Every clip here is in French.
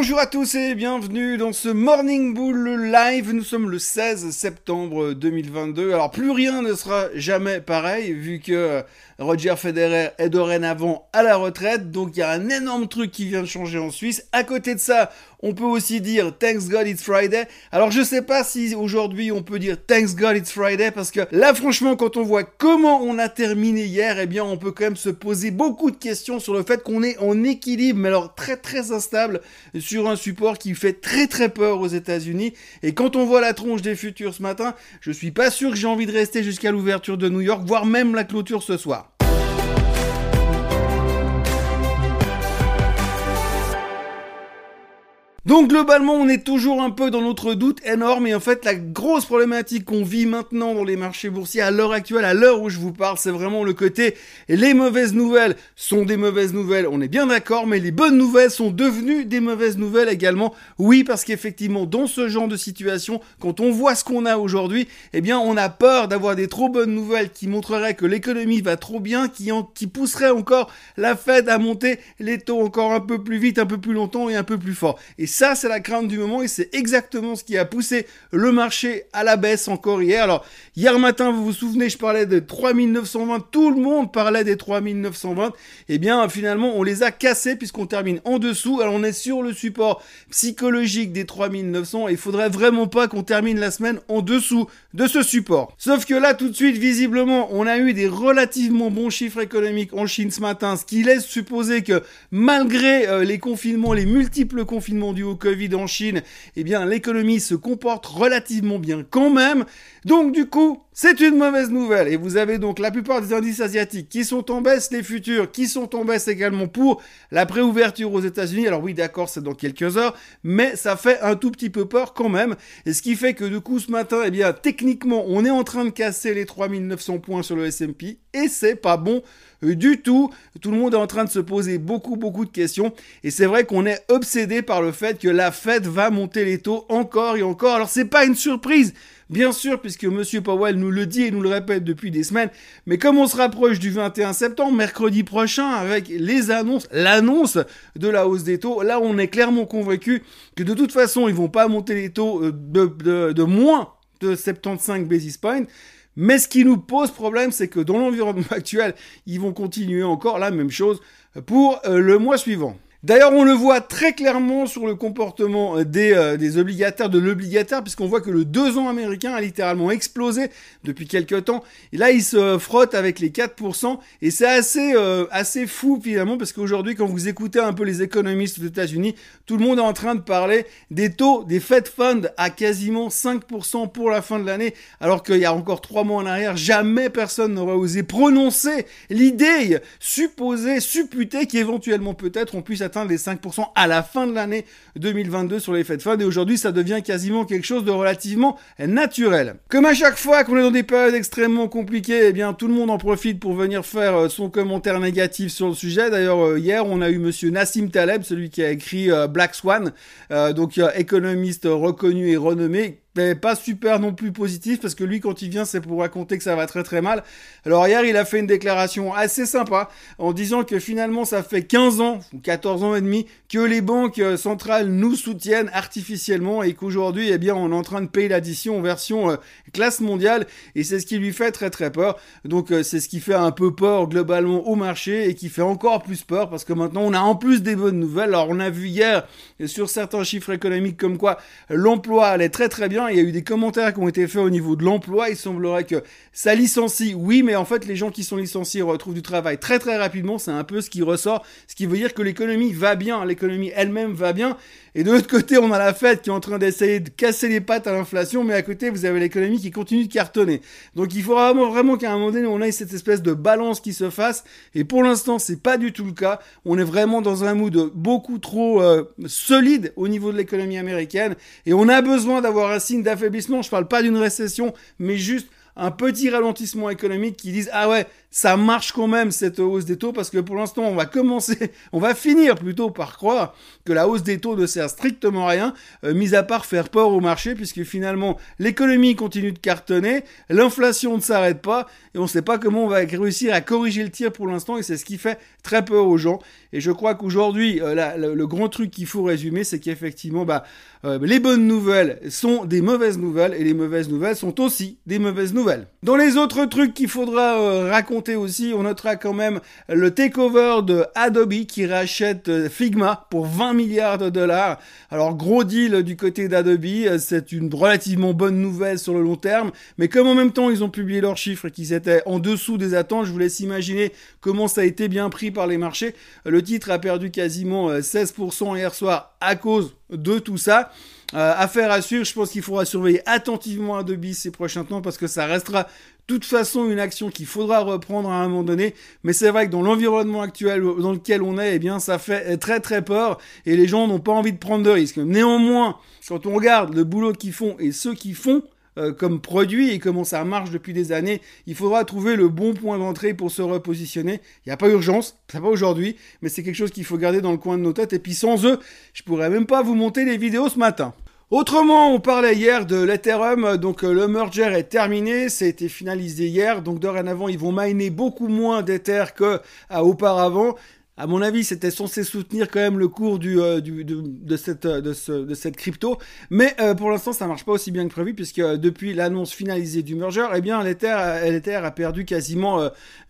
Bonjour à tous et bienvenue dans ce Morning Bull Live. Nous sommes le 16 septembre 2022. Alors plus rien ne sera jamais pareil vu que Roger Federer est dorénavant à la retraite. Donc il y a un énorme truc qui vient de changer en Suisse. À côté de ça, on peut aussi dire Thanks God It's Friday. Alors je sais pas si aujourd'hui on peut dire Thanks God It's Friday parce que là franchement quand on voit comment on a terminé hier, eh bien on peut quand même se poser beaucoup de questions sur le fait qu'on est en équilibre, mais alors très très instable sur un support qui fait très très peur aux États-Unis. Et quand on voit la tronche des futurs ce matin, je suis pas sûr que j'ai envie de rester jusqu'à l'ouverture de New York, voire même la clôture ce soir. Donc globalement, on est toujours un peu dans notre doute énorme et en fait la grosse problématique qu'on vit maintenant dans les marchés boursiers à l'heure actuelle, à l'heure où je vous parle, c'est vraiment le côté les mauvaises nouvelles sont des mauvaises nouvelles, on est bien d'accord, mais les bonnes nouvelles sont devenues des mauvaises nouvelles également. Oui, parce qu'effectivement, dans ce genre de situation, quand on voit ce qu'on a aujourd'hui, eh bien on a peur d'avoir des trop bonnes nouvelles qui montreraient que l'économie va trop bien, qui pousseraient encore la Fed à monter les taux encore un peu plus vite, un peu plus longtemps et un peu plus fort. Et ça, c'est la crainte du moment et c'est exactement ce qui a poussé le marché à la baisse encore hier. Alors, hier matin, vous vous souvenez, je parlais de 3920, tout le monde parlait des 3920. Eh bien, finalement, on les a cassés puisqu'on termine en dessous. Alors, on est sur le support psychologique des 3900 et il faudrait vraiment pas qu'on termine la semaine en dessous de ce support. Sauf que là, tout de suite, visiblement, on a eu des relativement bons chiffres économiques en Chine ce matin, ce qui laisse supposer que malgré les confinements, les multiples confinements dus au Covid en Chine, eh bien l'économie se comporte relativement bien quand même. Donc du coup, c'est une mauvaise nouvelle. Et vous avez donc la plupart des indices asiatiques qui sont en baisse, les futurs qui sont en baisse également pour la préouverture aux États-Unis. Alors oui, d'accord, c'est dans quelques heures, mais ça fait un tout petit peu peur quand même. Et ce qui fait que du coup, ce matin, eh bien techniquement, on est en train de casser les 3900 points sur le S&P et c'est pas bon du tout. Tout le monde est en train de se poser beaucoup de questions et c'est vrai qu'on est obsédé par le fait que la Fed va monter les taux encore et encore. Alors c'est pas une surprise, bien sûr, puisque Monsieur Powell nous le dit et nous le répète depuis des semaines, mais comme on se rapproche du 21 septembre, mercredi prochain, avec l'annonce de la hausse des taux, là on est clairement convaincu que de toute façon ils vont pas monter les taux de moins de 75 basis points. Mais ce qui nous pose problème, c'est que dans l'environnement actuel, ils vont continuer encore la même chose pour le mois suivant. D'ailleurs, on le voit très clairement sur le comportement des obligataires, de l'obligataire, puisqu'on voit que le 2 ans américain a littéralement explosé depuis quelques temps. Et là, il se frotte avec les 4%. Et c'est assez fou, finalement, parce qu'aujourd'hui, quand vous écoutez un peu les économistes aux États-Unis, tout le monde est en train de parler des taux des Fed Funds à quasiment 5% pour la fin de l'année, alors qu'il y a encore 3 mois en arrière, jamais personne n'aurait osé prononcer l'idée supposée, supputée qu'éventuellement peut-être on puisse atteindre les 5% à la fin de l'année 2022 sur les Fed Funds et aujourd'hui ça devient quasiment quelque chose de relativement naturel. Comme à chaque fois qu'on est dans des périodes extrêmement compliquées, eh bien tout le monde en profite pour venir faire son commentaire négatif sur le sujet. D'ailleurs hier on a eu monsieur Nassim Taleb, celui qui a écrit Black Swan, donc économiste reconnu et renommé, mais pas super non plus positif parce que lui quand il vient c'est pour raconter que ça va très très mal. Alors hier il a fait une déclaration assez sympa en disant que finalement ça fait 15 ans ou 14 ans et demi que les banques centrales nous soutiennent artificiellement et qu'aujourd'hui eh bien on est en train de payer l'addition en version classe mondiale et c'est ce qui lui fait très très peur. Donc c'est ce qui fait un peu peur globalement au marché et qui fait encore plus peur parce que maintenant on a en plus des bonnes nouvelles. Alors on a vu hier sur certains chiffres économiques comme quoi l'emploi allait très très bien. Il y a eu des commentaires qui ont été faits au niveau de l'emploi. Il semblerait que ça licencie, oui, mais en fait, les gens qui sont licenciés retrouvent du travail très très rapidement. C'est un peu ce qui ressort, ce qui veut dire que l'économie va bien, l'économie elle-même va bien. Et de l'autre côté, on a la Fed qui est en train d'essayer de casser les pattes à l'inflation, mais à côté, vous avez l'économie qui continue de cartonner. Donc il faut vraiment qu'à un moment donné, on ait cette espèce de balance qui se fasse. Et pour l'instant, c'est pas du tout le cas. On est vraiment dans un mood beaucoup trop solide au niveau de l'économie américaine. Et on a besoin d'avoir un signe d'affaiblissement. Je parle pas d'une récession, mais juste un petit ralentissement économique qui disent « Ah ouais, ça marche quand même cette hausse des taux parce que pour l'instant on va finir plutôt par croire que la hausse des taux ne sert strictement à rien, mis à part faire peur au marché puisque finalement l'économie continue de cartonner, l'inflation ne s'arrête pas et on ne sait pas comment on va réussir à corriger le tir pour l'instant et c'est ce qui fait très peur aux gens. Et je crois qu'aujourd'hui le grand truc qu'il faut résumer c'est qu'effectivement les bonnes nouvelles sont des mauvaises nouvelles et les mauvaises nouvelles sont aussi des mauvaises nouvelles. Dans les autres trucs qu'il faudra raconter aussi, on notera quand même le takeover de Adobe qui rachète Figma pour 20 milliards de dollars. Alors gros deal du côté d'Adobe, c'est une relativement bonne nouvelle sur le long terme, mais comme en même temps ils ont publié leurs chiffres et qu'ils étaient en dessous des attentes, je vous laisse imaginer comment ça a été bien pris par les marchés. Le titre a perdu quasiment 16% hier soir à cause de tout ça. Affaire à suivre, je pense qu'il faudra surveiller attentivement Adobe ces prochains temps parce que ça restera de toute façon une action qu'il faudra reprendre à un moment donné, mais c'est vrai que dans l'environnement actuel dans lequel on est, eh bien ça fait très très peur et les gens n'ont pas envie de prendre de risques. Néanmoins, quand on regarde le boulot qu'ils font et ceux qui font comme produit et comment ça marche depuis des années, il faudra trouver le bon point d'entrée pour se repositionner. Il n'y a pas urgence, c'est pas aujourd'hui, mais c'est quelque chose qu'il faut garder dans le coin de nos têtes. Et puis sans eux, je pourrais même pas vous monter les vidéos ce matin. Autrement, on parlait hier de l'Ethereum, donc le merger est terminé, ça a été finalisé hier, donc dorénavant ils vont miner beaucoup moins d'Ether qu'auparavant. À mon avis, c'était censé soutenir quand même le cours de cette crypto, mais pour l'instant, ça marche pas aussi bien que prévu puisque depuis l'annonce finalisée du merger, eh bien l'Ether a perdu quasiment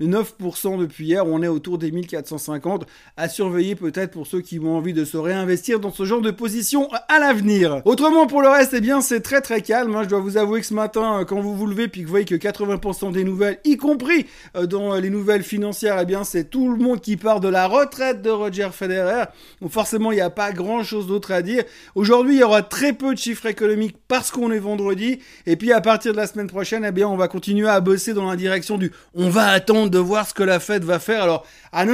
9% depuis hier. On est autour des 1450. À surveiller peut-être pour ceux qui ont envie de se réinvestir dans ce genre de position à l'avenir. Autrement, pour le reste, eh bien c'est très très calme. Je dois vous avouer que ce matin, quand vous vous levez puis que vous voyez que 80% des nouvelles, y compris dans les nouvelles financières, eh bien c'est tout le monde qui part de la retraite de Roger Federer. Donc forcément, il n'y a pas grand-chose d'autre à dire. Aujourd'hui, il y aura très peu de chiffres économiques parce qu'on est vendredi. Et puis, à partir de la semaine prochaine, eh bien, on va continuer à bosser dans la direction du « on va attendre de voir ce que la Fed va faire ». Alors, à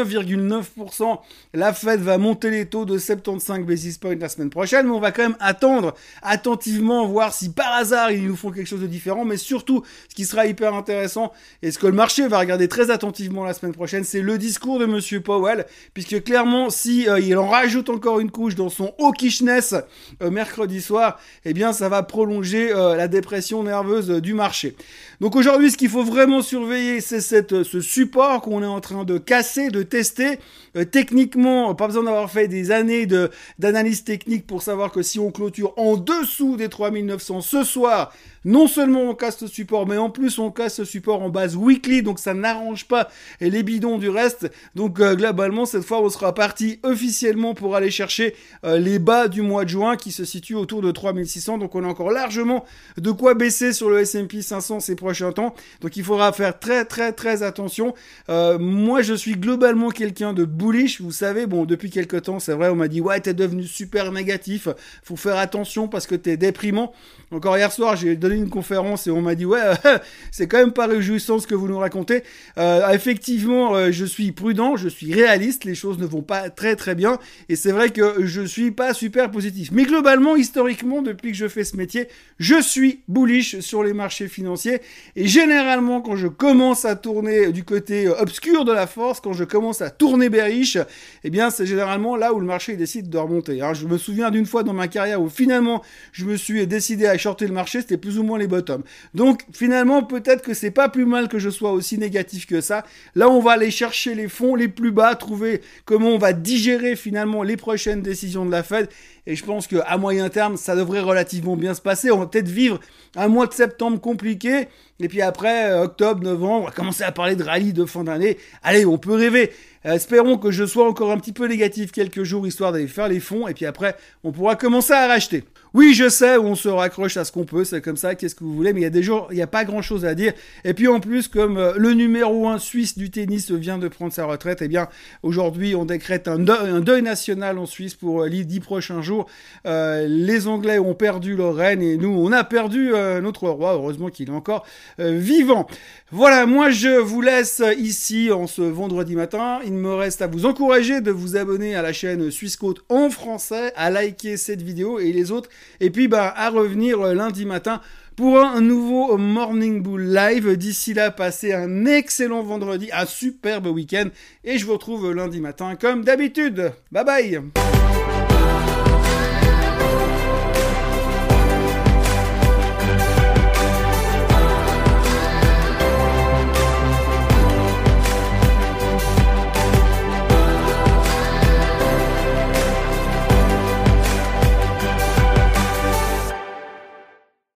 99,9%, la Fed va monter les taux de 75 basis points la semaine prochaine. Mais on va quand même attendre attentivement, voir si par hasard, ils nous font quelque chose de différent. Mais surtout, ce qui sera hyper intéressant et ce que le marché va regarder très attentivement la semaine prochaine, c'est le discours de Monsieur Powell, puisque clairement, si il en rajoute encore une couche dans son hawkishness mercredi soir, eh bien, ça va prolonger la dépression nerveuse du marché. Donc aujourd'hui, ce qu'il faut vraiment surveiller, c'est ce support qu'on est en train de casser, de tester. Techniquement, pas besoin d'avoir fait des années d'analyse technique pour savoir que si on clôture en dessous des 3900 ce soir, non seulement on casse ce support, mais en plus on casse ce support en base weekly, donc ça n'arrange pas les bidons du reste. Donc globalement, cette fois, on sera parti officiellement pour aller chercher les bas du mois de juin qui se situent autour de 3600. Donc on a encore largement de quoi baisser sur le S&P 500 ces prochains temps. Donc il faudra faire très très très attention. Moi, je suis globalement quelqu'un de bullish. Vous savez, bon, depuis quelques temps, c'est vrai, on m'a dit « Ouais, t'es devenu super négatif. Faut faire attention parce que t'es déprimant. » Encore hier soir, j'ai donné une conférence et on m'a dit « Ouais, c'est quand même pas réjouissant ce que vous nous racontez. » Effectivement, je suis prudent, je suis réaliste. Les choses ne vont pas très très bien. Et c'est vrai que je suis pas super positif. Mais globalement, historiquement, depuis que je fais ce métier, je suis bullish sur les marchés financiers. Et généralement, quand je commence à tourner du côté obscur de la force, quand je commence à tourner bearish, eh bien, c'est généralement là où le marché décide de remonter. Alors, je me souviens d'une fois dans ma carrière où finalement, je me suis décidé à shorter le marché, c'était plus ou moins les bottoms. Donc, finalement, peut-être que c'est pas plus mal que je sois aussi négatif que ça. Là, on va aller chercher les fonds les plus bas, trouver comment on va digérer finalement les prochaines décisions de la Fed. Et je pense qu'à moyen terme, ça devrait relativement bien se passer. On va peut-être vivre un mois de septembre compliqué. Et puis après, octobre, novembre, on va commencer à parler de rallye de fin d'année. Allez, on peut rêver. Espérons que je sois encore un petit peu négatif quelques jours, histoire d'aller faire les fonds. Et puis après, on pourra commencer à racheter. Oui, je sais, on se raccroche à ce qu'on peut, c'est comme ça, qu'est-ce que vous voulez, mais il y a des jours, il n'y a pas grand-chose à dire. Et puis en plus, comme le numéro 1 suisse du tennis vient de prendre sa retraite, eh bien, aujourd'hui, on décrète un deuil national en Suisse pour les 10 prochains jours. Les Anglais ont perdu leur reine et nous, on a perdu notre roi, heureusement qu'il est encore vivant. Voilà, moi, je vous laisse ici en ce vendredi matin. Il me reste à vous encourager de vous abonner à la chaîne Suisse Côte en français, à liker cette vidéo et les autres. Et puis, à revenir lundi matin pour un nouveau Morning Bull Live. D'ici là, passez un excellent vendredi, un superbe week-end et je vous retrouve lundi matin comme d'habitude. Bye bye.